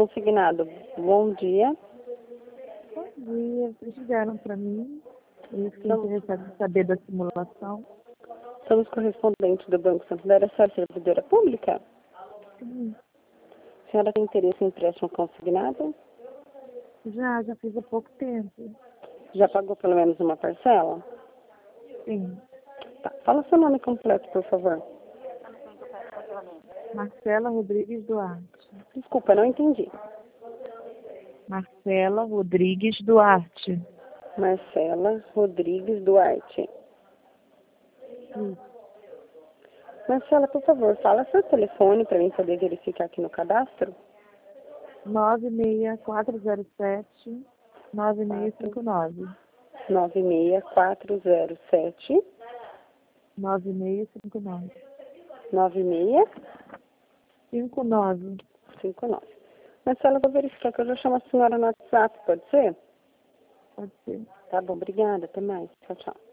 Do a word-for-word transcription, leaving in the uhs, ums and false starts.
consignado. Bom dia. Bom dia, vocês ligaram para mim. Eu fiquei Então, interessada em saber da simulação. Somos correspondentes do Banco Santander, a senhora é servidora pública? Sim, A senhora tem interesse em empréstimo consignado? já, já fiz há pouco tempo. Já pagou pelo menos uma parcela? Sim. Tá. Fala seu nome completo, por favor. Marcela Rodrigues Duarte. Desculpa, não entendi. Marcela Rodrigues Duarte. Marcela Rodrigues Duarte. Isso. Marcela, por favor, fala seu telefone para mim poder verificar aqui no cadastro. nove seis quatro zero sete, nove seis cinco nove. nove seis quatro zero sete, nove seis cinco nove. nove seis cinco nove. cinco nove. Marcela, eu vou verificar que eu já chamo a senhora no WhatsApp, pode ser? Pode ser. Tá bom, obrigada, até mais. Tchau, tchau.